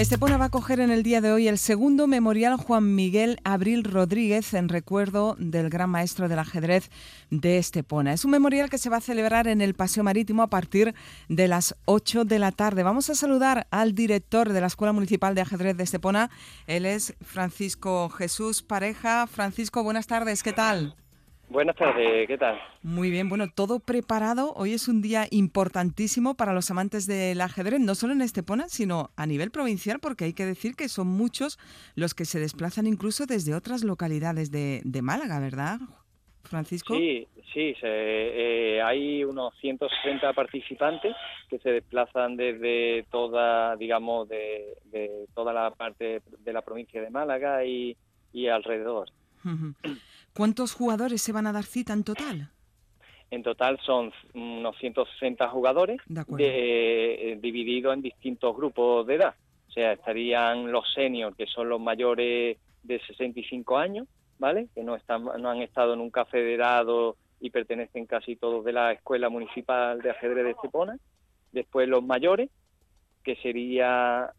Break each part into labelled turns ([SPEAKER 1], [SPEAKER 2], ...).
[SPEAKER 1] Estepona va a acoger en el día de hoy el segundo memorial Juan Miguel Abril Rodríguez en recuerdo del gran maestro del ajedrez de Estepona. Es un memorial que se va a celebrar en el Paseo Marítimo a partir de las 8 de la tarde. Vamos a saludar al director de la Escuela Municipal de Ajedrez de Estepona. Él es Francisco Jesús Pareja. Francisco, buenas tardes, ¿qué tal?
[SPEAKER 2] Buenas tardes, ¿qué tal?
[SPEAKER 1] Muy bien, bueno, todo preparado. Hoy es un día importantísimo para los amantes del ajedrez, no solo en Estepona, sino a nivel provincial, porque hay que decir que son muchos los que se desplazan incluso desde otras localidades de Málaga, ¿verdad, Francisco?
[SPEAKER 2] Sí, hay unos 160 participantes que se desplazan desde toda, digamos, de toda la parte de la provincia de Málaga y alrededor.
[SPEAKER 1] Uh-huh. ¿Cuántos jugadores se van a dar cita en total?
[SPEAKER 2] En total son unos 160 jugadores divididos en distintos grupos de edad. O sea, estarían los seniors, que son los mayores de 65 años, ¿vale? Que no han estado nunca federados y pertenecen casi todos de la Escuela Municipal de Ajedrez de Estepona. Después los mayores, que sería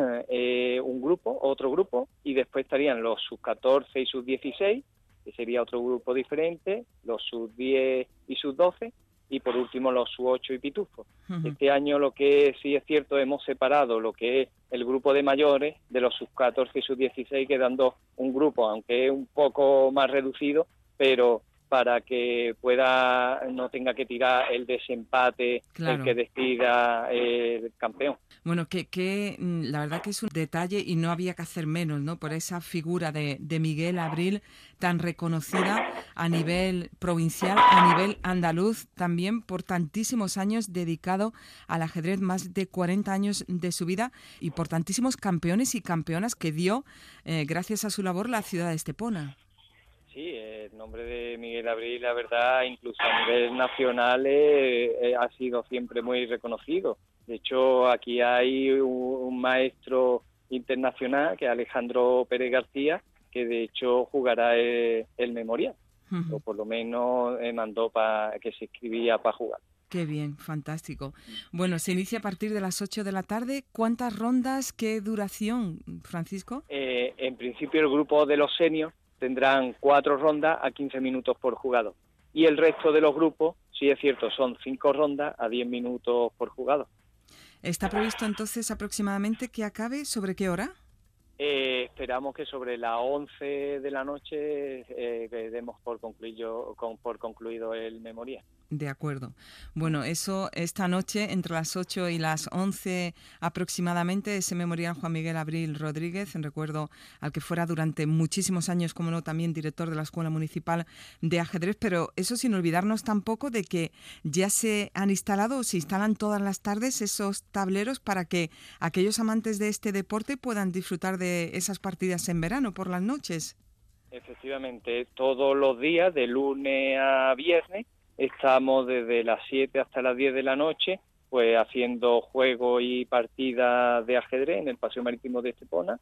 [SPEAKER 2] otro grupo, y después estarían los sub-14 y sub-16, que sería otro grupo diferente, los sub-10 y sub-12, y por último los sub-8 y pitufos. Uh-huh. Este año lo que sí es cierto, hemos separado lo que es el grupo de mayores de los sub-14 y sub-16, quedando un grupo, aunque es un poco más reducido, pero para que no tenga que tirar el desempate, claro, el que decida el campeón.
[SPEAKER 1] Bueno, que la verdad que es un detalle y no había que hacer menos, ¿no? Por esa figura de Miguel Abril tan reconocida a nivel provincial, a nivel andaluz, también por tantísimos años dedicado al ajedrez, más de 40 años de su vida, y por tantísimos campeones y campeonas que dio, gracias a su labor, la ciudad de Estepona.
[SPEAKER 2] Sí, el nombre de Miguel Abril, la verdad, incluso a nivel nacional ha sido siempre muy reconocido. De hecho, aquí hay un maestro internacional, que es Alejandro Pérez García, que de hecho jugará el memorial, uh-huh, o por lo menos mandó que se escribía para jugar.
[SPEAKER 1] Qué bien, fantástico. Bueno, se inicia a partir de las 8 de la tarde. ¿Cuántas rondas? ¿Qué duración, Francisco?
[SPEAKER 2] En principio, el grupo de los seniors tendrán 4 rondas a 15 minutos por jugador. Y el resto de los grupos, sí es cierto, son 5 rondas a 10 minutos por jugador.
[SPEAKER 1] ¿Está previsto entonces aproximadamente que acabe? ¿Sobre qué hora?
[SPEAKER 2] Esperamos que sobre las 11 de la noche demos por concluido el memorial.
[SPEAKER 1] De acuerdo. Bueno, eso esta noche, entre las 8 y las 11 aproximadamente, ese memorial Juan Miguel Abril Rodríguez, en recuerdo al que fuera durante muchísimos años, como no, también director de la Escuela Municipal de Ajedrez, pero eso sin olvidarnos tampoco de que ya se han instalado o se instalan todas las tardes esos tableros para que aquellos amantes de este deporte puedan disfrutar de esas partidas en verano por las noches.
[SPEAKER 2] Efectivamente, todos los días, de lunes a viernes, estamos desde las 7 hasta las 10 de la noche, pues haciendo juegos y partidas de ajedrez en el Paseo Marítimo de Estepona.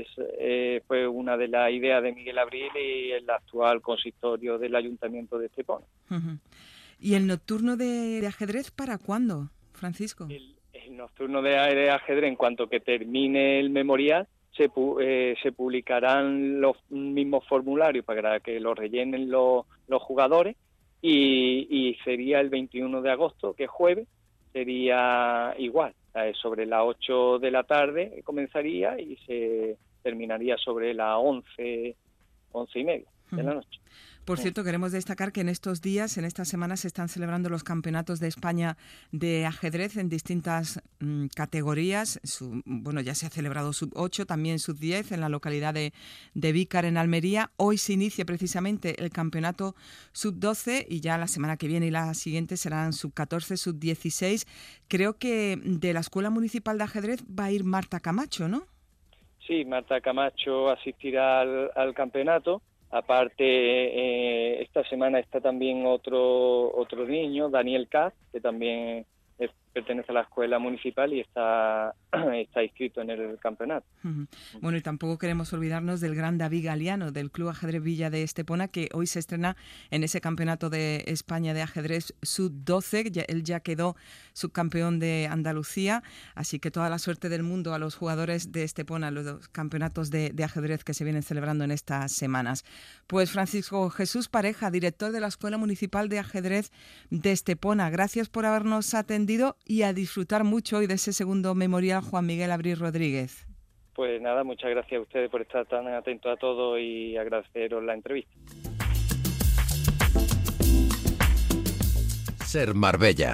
[SPEAKER 2] Fue una de las ideas de Miguel Abril y el actual consistorio del Ayuntamiento de Estepona.
[SPEAKER 1] Uh-huh. ¿Y el nocturno de ajedrez para cuándo, Francisco?
[SPEAKER 2] El nocturno de ajedrez, en cuanto que termine el memorial, se publicarán los mismos formularios para que los rellenen los jugadores. Y sería el 21 de agosto, que es jueves, sería igual, sobre las 8 de la tarde comenzaría y se terminaría sobre las 11 y media de la noche.
[SPEAKER 1] Por cierto, queremos destacar que en estos días, en estas semanas, se están celebrando los campeonatos de España de ajedrez en distintas categorías. Ya se ha celebrado sub-8, también sub-10 en la localidad de Vícar, en Almería. Hoy se inicia precisamente el campeonato sub-12 y ya la semana que viene y la siguiente serán sub-14, sub-16. Creo que de la Escuela Municipal de Ajedrez va a ir Marta Camacho, ¿no?
[SPEAKER 2] Sí, Marta Camacho asistirá al campeonato. Aparte, esta semana está también otro niño, Daniel Katz, que también pertenece a la escuela municipal y está inscrito en el campeonato.
[SPEAKER 1] Bueno, y tampoco queremos olvidarnos del gran David Galiano, del Club Ajedrez Villa de Estepona, que hoy se estrena en ese campeonato de España de ajedrez sub-12. Él ya quedó subcampeón de Andalucía, así que toda la suerte del mundo a los jugadores de Estepona, los campeonatos de ajedrez que se vienen celebrando en estas semanas. Pues Francisco Jesús Pareja, director de la Escuela Municipal de Ajedrez de Estepona, gracias por habernos atendido y a disfrutar mucho hoy de ese segundo memorial Juan Miguel Abril Rodríguez.
[SPEAKER 2] Pues nada, muchas gracias a ustedes por estar tan atentos a todo y agradeceros la entrevista.
[SPEAKER 3] Ser Marbella.